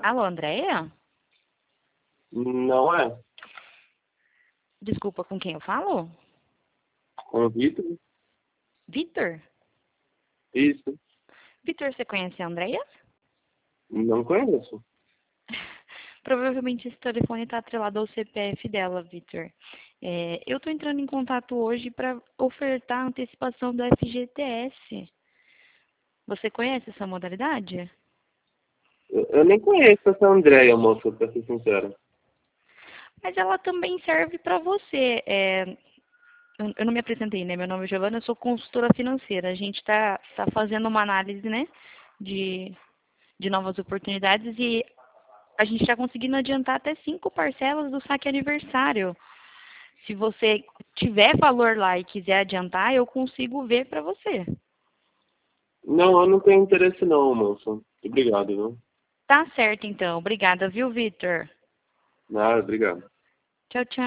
Alô, Andréia? Não é? Desculpa, com quem eu falo? Com o Vitor? Vitor? Isso. Vitor, você conhece a Andréia? Não conheço. Provavelmente esse telefone está atrelado ao CPF dela, Vitor. Eu estou entrando em contato hoje para ofertar a antecipação do FGTS. Você conhece essa modalidade? Eu nem conheço essa Andréia, moça, pra ser sincero. Mas ela também serve para você. Eu não me apresentei, né? Meu nome é Giovana, eu sou consultora financeira. A gente tá fazendo uma análise, né, de novas oportunidades e a gente está conseguindo adiantar até 5 parcelas do saque aniversário. Se você tiver valor lá e quiser adiantar, eu consigo ver para você. Não, eu não tenho interesse não, moça. Obrigado, viu? Tá certo, então. Obrigada, viu, Vitor? Nada, obrigado. Tchau, tchau.